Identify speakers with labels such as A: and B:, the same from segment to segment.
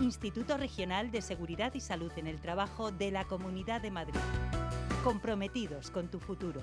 A: Instituto Regional de Seguridad y Salud en el Trabajo de la Comunidad de Madrid. Comprometidos con tu futuro.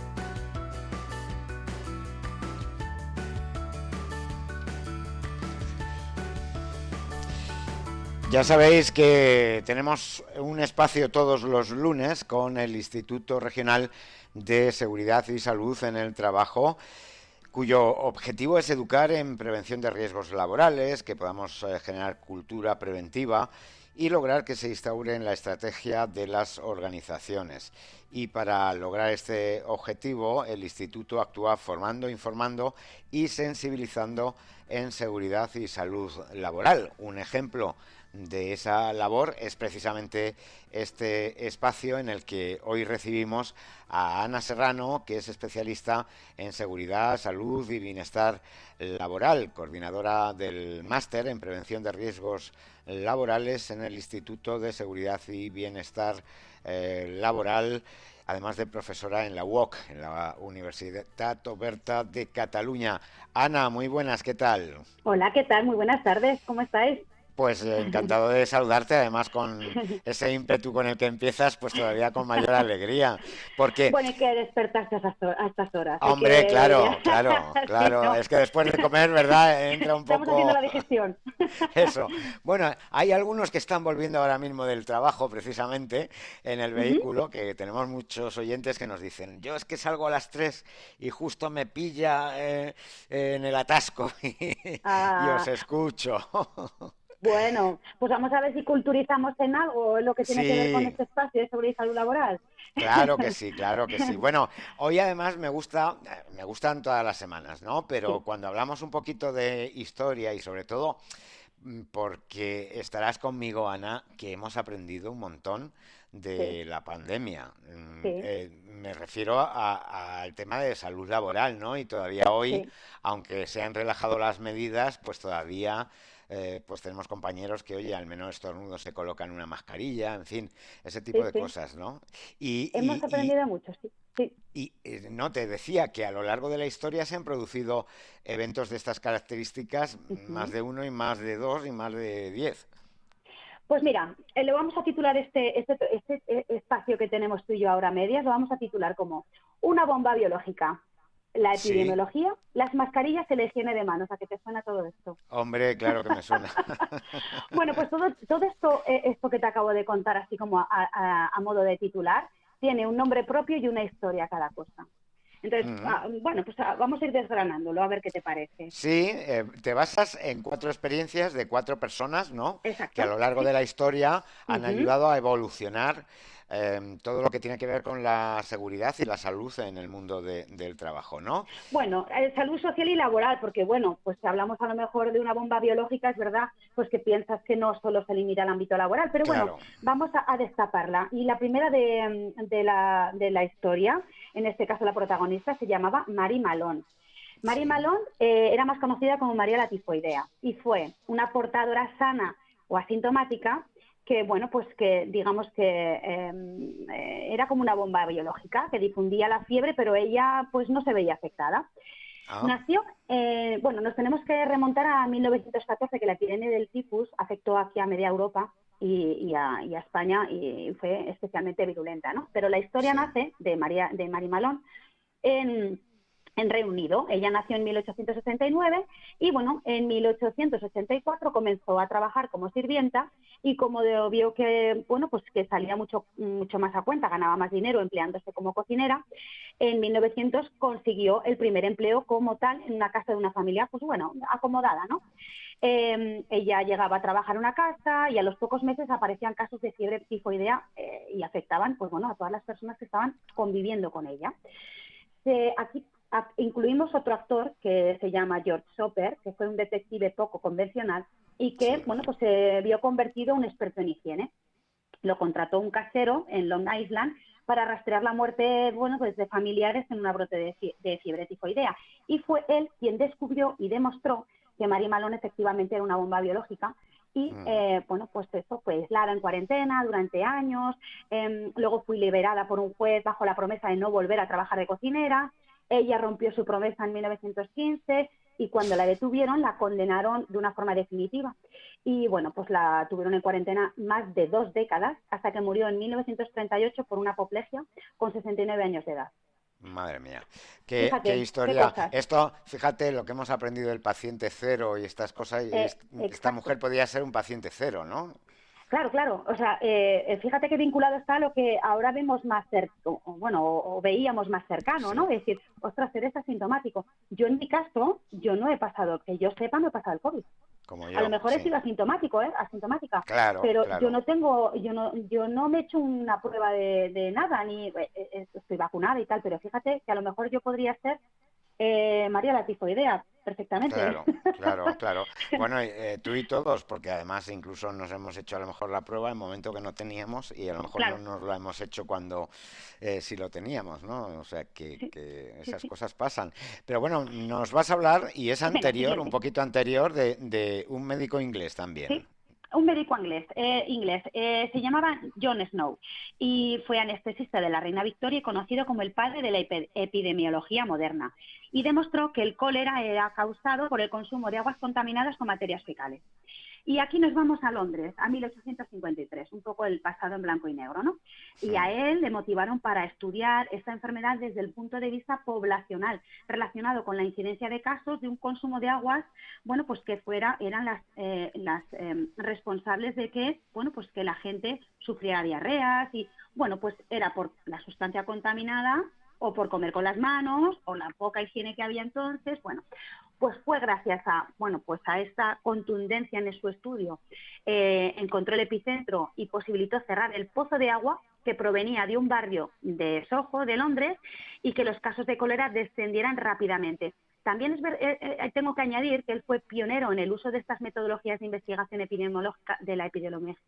B: Ya sabéis que tenemos un espacio todos los lunes con el Instituto Regional de Seguridad y Salud en el Trabajo, cuyo objetivo es educar en prevención de riesgos laborales, que podamos generar cultura preventiva y lograr que se instaure en la estrategia de las organizaciones. Y para lograr este objetivo, el Instituto actúa formando, informando y sensibilizando en seguridad y salud laboral. Un ejemplo de esa labor es precisamente este espacio en el que hoy recibimos a Ana Serrano, que es especialista en seguridad, salud y bienestar laboral, coordinadora del máster en prevención de riesgos laborales en el Instituto de Seguridad y Bienestar Laboral, además de profesora en la UOC, en la Universitat Oberta de Cataluña. Ana, muy buenas, ¿qué tal?
C: Hola, ¿qué tal? Muy buenas tardes, ¿cómo estáis?
B: Pues encantado de saludarte, además con ese ímpetu con el que empiezas, pues todavía con mayor alegría, porque...
C: Bueno, hay que despertarse a estas horas.
B: Hombre,
C: que...
B: claro,
C: Sí, no.
B: es que después de comer, ¿verdad? Entra un
C: Estamos
B: poco...
C: haciendo la digestión.
B: Eso. Bueno, hay algunos que están volviendo ahora mismo del trabajo, precisamente, en el vehículo, que tenemos muchos oyentes que nos dicen, yo es que salgo a las 3 y justo me pilla en el atasco y os escucho.
C: Bueno, pues vamos a ver si culturizamos en algo lo que tiene que ver con
B: Sí,
C: este espacio de seguridad y salud laboral.
B: claro que sí, claro que sí. Bueno, hoy además me gustan todas las semanas, ¿no? Pero
C: Sí,
B: cuando hablamos un poquito de historia y sobre todo porque estarás conmigo, Ana, que hemos aprendido un montón
C: sí,
B: de la pandemia.
C: sí,
B: Me refiero al tema de salud laboral, ¿no? Y todavía hoy,
C: sí,
B: aunque se han relajado las medidas, pues todavía pues tenemos compañeros que, oye, al menos estornudos se colocan una mascarilla, en fin, ese tipo
C: sí,
B: de
C: sí.
B: cosas, ¿no? Y,
C: Hemos
B: y, y,
C: aprendido mucho, sí, sí.
B: no, te decía que a lo largo de la historia se han producido eventos de estas características, más
C: Ujú.
B: de uno y más de dos y más de 10.
C: Pues mira, le vamos a titular este espacio que tenemos tú y yo ahora a medias, lo vamos a titular como una bomba biológica, la
B: Sí,
C: epidemiología, las mascarillas y la higiene de manos. ¿A qué te suena todo esto?
B: hombre, claro que me suena.
C: Bueno, pues todo esto, esto que te acabo de contar, así como a modo de titular, tiene un nombre propio y una historia cada cosa. Entonces,
B: Ujú.
C: bueno, pues vamos a ir desgranándolo, a ver qué te parece.
B: Sí, te basas en 4 experiencias de 4 personas, ¿no? Que a
C: Exacto,
B: lo largo de
C: sí.
B: la historia han
C: Ujú.
B: ayudado a evolucionar todo lo que tiene que ver con la seguridad y la salud en el mundo del trabajo, ¿no?
C: Bueno, salud social y laboral, porque bueno, pues si hablamos a lo mejor de una bomba biológica, es verdad, pues que piensas que no solo se limita al ámbito laboral, pero bueno,
B: Claro.
C: vamos a destaparla. Y la primera de la historia, en este caso la protagonista, se llamaba Mary Malone. Mary
B: Sí.
C: Malone era más conocida como María la tifoidea y fue una portadora sana o asintomática que, bueno, pues que digamos que era como una bomba biológica que difundía la fiebre, pero ella pues no se veía afectada.
B: Ah,
C: Nació, bueno, nos tenemos que remontar a 1914, que la epidemia del tifus afectó aquí a media Europa y a España y fue especialmente virulenta, ¿no? Pero la historia
B: sí.
C: nace de Mary Malone en en Reino Unido. Ella nació en 1869 y, bueno, en 1884 comenzó a trabajar como sirvienta y como vio que, bueno, pues que salía mucho más a cuenta, ganaba más dinero empleándose como cocinera, en 1900 consiguió el primer empleo como tal en una casa de una familia, pues bueno, acomodada, ¿no? Ella llegaba a trabajar en una casa y a los pocos meses aparecían casos de fiebre tifoidea y afectaban, pues bueno, a todas las personas que estaban conviviendo con ella. Aquí incluimos otro actor que se llama George Soper, que fue un detective poco convencional y que,
B: Sí.
C: bueno, pues se vio convertido en un experto en higiene. Lo contrató un casero en Long Island para rastrear la muerte, bueno, pues de familiares en una brote de fiebre tifoidea. Y fue él quien descubrió y demostró que Mary Malone efectivamente era una bomba biológica y,
B: Mm.
C: bueno, pues eso fue aislada en cuarentena durante años, luego fue liberada por un juez bajo la promesa de no volver a trabajar de cocinera. Ella rompió su promesa en 1915 y cuando la detuvieron la condenaron de una forma definitiva. y bueno, pues la tuvieron en cuarentena más de 2 décadas hasta que murió en 1938 por una apoplejía con 69 años de edad.
B: Madre mía, qué
C: Fíjate, qué
B: historia.
C: cosas.
B: Esto, fíjate lo que hemos aprendido del paciente cero y estas cosas. Esta
C: Exacto.
B: mujer podía ser un paciente cero, ¿no?
C: Claro, claro. O sea, fíjate que vinculado está a lo que ahora vemos más cercano, bueno, o veíamos más cercano, ¿no?
B: Sí,
C: Es decir, ostras, eres asintomático. Yo en mi caso, yo no he pasado, que yo sepa, no he pasado el COVID.
B: como
C: A lo
B: yo,
C: mejor he
B: sí.
C: sido asintomático, asintomática,
B: Claro,
C: pero yo
B: claro.
C: no tengo, yo no me he hecho una prueba de nada, ni estoy vacunada y tal, pero fíjate que a lo mejor yo podría ser María la tifoidea, perfectamente.
B: Claro, claro, claro. Bueno, tú y todos, porque además incluso nos hemos hecho a lo mejor la prueba en el momento que no teníamos y a lo mejor no
C: Claro,
B: nos la hemos hecho cuando sí lo teníamos, ¿no? O sea,
C: sí,
B: que
C: sí,
B: esas
C: sí.
B: cosas pasan. Pero bueno, nos vas a hablar, y es
C: Venga,
B: anterior, un
C: siguiente.
B: poquito anterior, de un médico inglés
C: Sí,
B: también.
C: un médico inglés, se llamaba John Snow y fue anestesista de la reina Victoria y conocido como el padre de la epidemiología moderna. Y demostró que el cólera era causado por el consumo de aguas contaminadas con materias fecales. Y aquí nos vamos a Londres, a 1853, un poco el pasado en blanco y negro, ¿no? Y
B: Hmm.
C: a él le motivaron para estudiar esta enfermedad desde el punto de vista poblacional, relacionado con la incidencia de casos de un consumo de aguas, bueno, pues que eran las responsables de que, bueno, pues que la gente sufriera diarreas y, bueno, pues era por la sustancia contaminada o por comer con las manos o la poca higiene que había entonces, bueno, pues fue gracias a, bueno, pues a esta contundencia en su estudio, encontró el epicentro y posibilitó cerrar el pozo de agua que provenía de un barrio de Soho, de Londres, y que los casos de cólera descendieran rápidamente. También tengo que añadir que él fue pionero en el uso de estas metodologías de investigación epidemiológica de la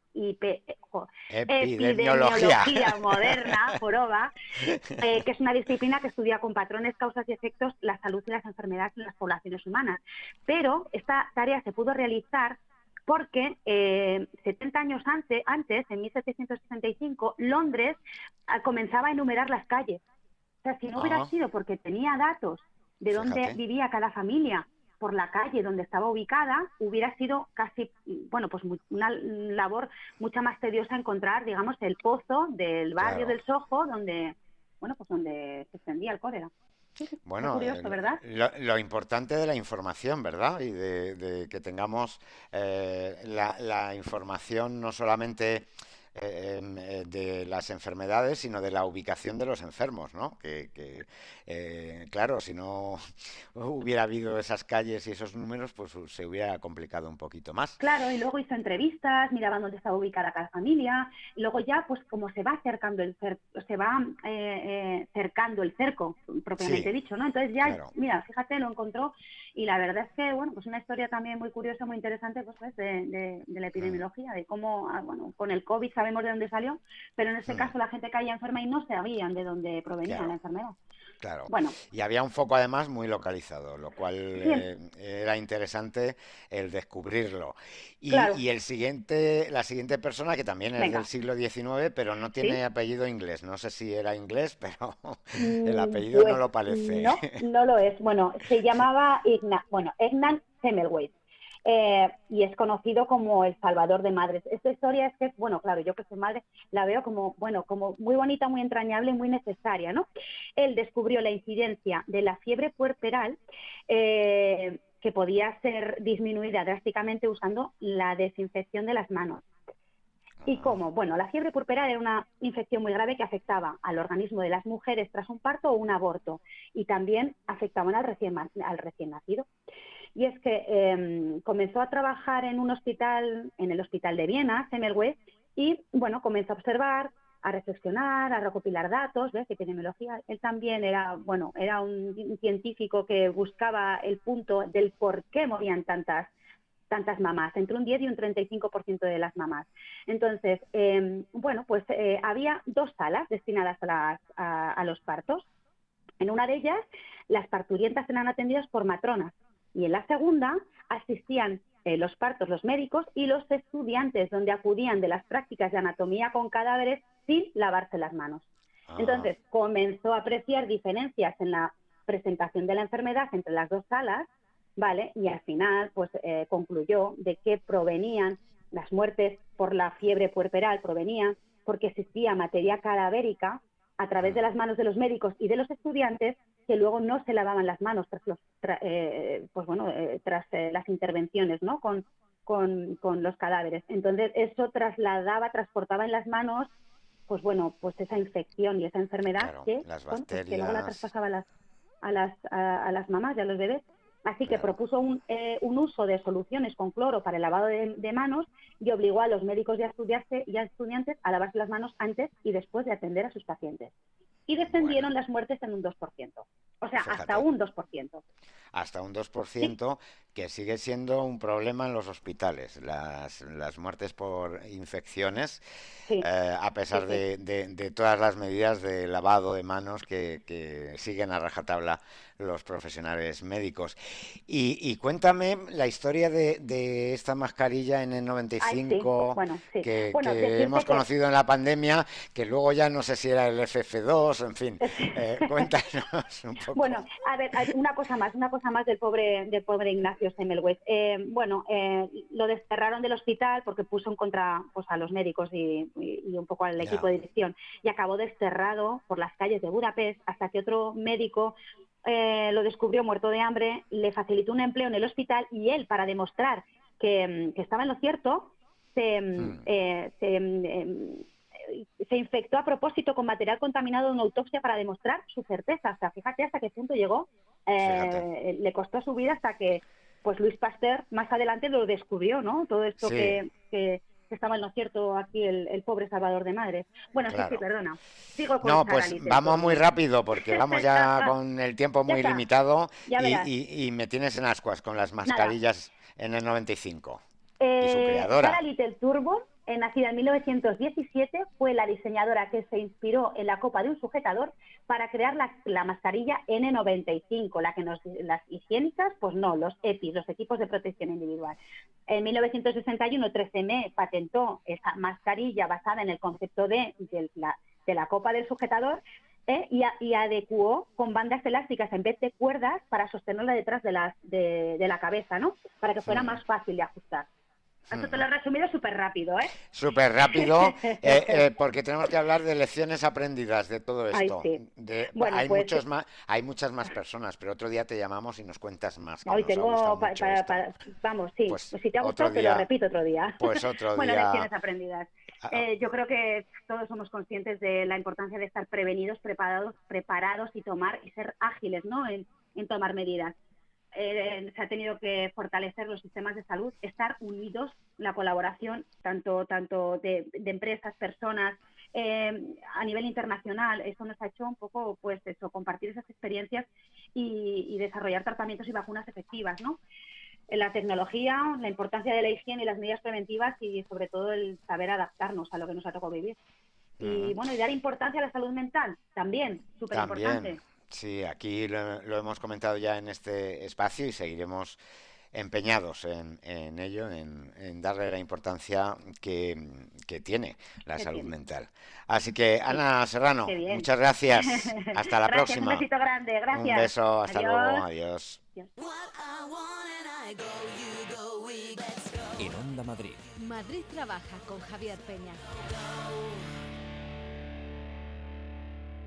B: Epidemiología.
C: epidemiología moderna, joroba, que es una disciplina que estudia con patrones, causas y efectos la salud y las enfermedades en las poblaciones humanas. Pero esta tarea se pudo realizar porque 70 años antes, en 1765, Londres comenzaba a enumerar las calles. O sea, si no hubiera
B: Ah,
C: sido porque tenía datos de dónde
B: fíjate.
C: vivía cada familia por la calle donde estaba ubicada, hubiera sido casi, bueno, pues una labor mucho más tediosa encontrar, digamos, el pozo del barrio
B: Claro.
C: del Soho donde, bueno, pues donde se extendía el cólera. Sí, sí, qué
B: Bueno,
C: curioso, ¿verdad?
B: lo importante de la información, ¿verdad? Y de que tengamos la información no solamente de las enfermedades, sino de la ubicación de los enfermos, ¿no? Claro, si no hubiera habido esas calles y esos números, pues se hubiera complicado un poquito más.
C: Claro, y luego hizo entrevistas, miraban dónde estaba ubicada cada familia, y luego ya, pues como se va acercando cercando el cerco, propiamente
B: Sí,
C: dicho, ¿no? Entonces ya,
B: claro.
C: mira, fíjate, lo encontró, y la verdad es que, bueno, pues una historia también muy curiosa, muy interesante, pues, ¿ves? De la
B: Mm,
C: epidemiología, de cómo, bueno, con el COVID sabemos de dónde salió, pero en este
B: mm,
C: caso la gente caía enferma y no sabían de dónde provenía la
B: claro.
C: enfermedad.
B: Claro,
C: Bueno,
B: y había un foco además muy localizado, lo cual
C: sí,
B: era interesante el descubrirlo.
C: claro,
B: Y la siguiente persona, que también es del
C: venga,
B: siglo XIX, pero no tiene
C: ¿sí?
B: apellido inglés. No sé si era inglés, pero el apellido no
C: Pues
B: lo parece.
C: no, no lo es. Bueno, se llamaba Ignan Semmelweis. Y es conocido como el salvador de madres. Esta historia es que, bueno, claro, yo que soy madre, la veo como, bueno, como muy bonita, muy entrañable y muy necesaria, ¿no? Él descubrió la incidencia de la fiebre puerperal, que podía ser disminuida drásticamente usando la desinfección de las manos. ¿Y
B: Ah,
C: cómo? Bueno, la fiebre puerperal era una infección muy grave que afectaba al organismo de las mujeres tras un parto o un aborto y también afectaban al recién nacido. Y es que comenzó a trabajar en un hospital, en el hospital de Viena, Semmelweis, y bueno, comenzó a observar, a reflexionar, a recopilar datos, ¿ves? Epidemiología. Él también era, bueno, era un científico que buscaba el punto del por qué morían tantas mamás, entre un 10 y un 35% de las mamás. Entonces, bueno, pues había 2 salas destinadas a los partos. En una de ellas, las parturientas eran atendidas por matronas y en la segunda asistían los partos, los médicos y los estudiantes, donde acudían de las prácticas de anatomía con cadáveres sin lavarse las manos.
B: ah,
C: Entonces, comenzó a apreciar diferencias en la presentación de la enfermedad entre las 2 salas ¿vale? Y al final, pues concluyó de que provenían, las muertes por la fiebre puerperal provenían porque existía materia cadavérica a través de las manos de los médicos y de los estudiantes que luego no se lavaban las manos tras las intervenciones, ¿no? Con los cadáveres. Entonces eso transportaba en las manos, pues bueno, pues esa infección y esa enfermedad,
B: claro,
C: que,
B: las
C: bueno, pues
B: bacterias,
C: que luego la traspasaba a las mamás y a los bebés. Así que
B: claro,
C: propuso un uso de soluciones con cloro para el lavado de manos y obligó a los médicos y a estudiantes a lavarse las manos antes y después de atender a sus pacientes. Y descendieron
B: bueno,
C: las muertes en un 2%. O sea, hasta
B: fíjate.
C: un 2%.
B: Hasta un
C: Sí,
B: 2%, que sigue siendo un problema en los hospitales, las muertes por infecciones,
C: sí,
B: a
C: sí,
B: pesar
C: sí.
B: de todas las medidas de lavado de manos que siguen a rajatabla los profesionales médicos. Y cuéntame la historia de esta mascarilla
C: Ay, sí,
B: N95
C: bueno, sí. Bueno,
B: que hemos
C: decirte que
B: conocido en la pandemia, que luego ya no sé si era el FF2, en fin. Cuéntanos un poco.
C: bueno, a ver, hay una cosa más del pobre Ignacio Semmelweis. Lo desterraron del hospital porque puso en contra, pues, a los médicos y un poco al equipo
B: Ya,
C: de dirección, y acabó desterrado por las calles de Budapest hasta que otro médico lo descubrió muerto de hambre, le facilitó un empleo en el hospital y él, para demostrar que estaba en lo cierto, se,
B: mm,
C: eh, se, se infectó a propósito con material contaminado de una autopsia para demostrar su certeza. O sea, fíjate hasta qué punto llegó.
B: fíjate.
C: Le costó su vida hasta que, pues, Luis Pasteur más adelante lo descubrió, ¿no? Todo esto
B: Sí,
C: que estaba en lo cierto aquí el pobre salvador de madres. Bueno, sí,
B: claro.
C: perdona. Sigo con
B: No,
C: Sara
B: pues
C: Little
B: vamos muy
C: Turbot.
B: rápido porque vamos ya con el tiempo
C: Ya
B: muy
C: está,
B: limitado
C: ya verás.
B: y me tienes en ascuas con las
C: Nada,
B: mascarillas en el 95. Y su
C: Sarah
B: creadora.
C: Little Turbot, nacida en 1917, fue la diseñadora que se inspiró en la copa de un sujetador para crear la mascarilla N95, las higiénicas, pues no, los EPIs, los equipos de protección individual. En 1961, 3M patentó esa mascarilla basada en el concepto de la copa del sujetador, y adecuó con bandas elásticas en vez de cuerdas para sostenerla detrás de la cabeza, ¿no? Para que fuera
B: Mm,
C: más fácil de ajustar. Esto te lo
B: mm.
C: he resumido súper rápido, ¿eh?
B: Súper rápido, porque tenemos que hablar de lecciones aprendidas de todo
C: Ay,
B: esto.
C: sí. Bueno, pues
B: Hay muchas más personas, pero otro día te llamamos y nos cuentas más, que
C: hoy
B: nos ha gustado
C: tengo,
B: mucho esto.
C: vamos, sí,
B: Pues
C: pues si te ha
B: otro
C: gustado te lo
B: día,
C: repito otro día.
B: pues otro
C: Bueno,
B: día.
C: lecciones aprendidas.
B: ah,
C: Yo creo que todos somos conscientes de la importancia de estar prevenidos, preparados y ser ágiles, ¿no? En tomar medidas. Se ha tenido que fortalecer los sistemas de salud, estar unidos, la colaboración tanto de empresas, personas, a nivel internacional. Eso nos ha hecho un poco, pues eso, compartir esas experiencias y desarrollar tratamientos y vacunas efectivas, ¿no? La tecnología, la importancia de la higiene y las medidas preventivas, y sobre todo el saber adaptarnos a lo que nos ha tocado vivir. Y
B: ujú.
C: bueno, y dar importancia a la salud mental, también, súper
B: También,
C: importante.
B: sí, aquí lo hemos comentado ya en este espacio y seguiremos empeñados en ello, en darle la importancia que tiene la
C: ¿Qué
B: salud
C: tiene?
B: mental. Así que,
C: Sí,
B: Ana Serrano,
C: qué bien.
B: muchas gracias. Hasta la
C: Gracias, un
B: próxima.
C: besito grande,
B: Un
C: gracias.
B: beso, hasta luego,
C: Adiós.
B: adiós.
C: Adiós.
D: En Onda Madrid.
E: Madrid trabaja con Javier Peña.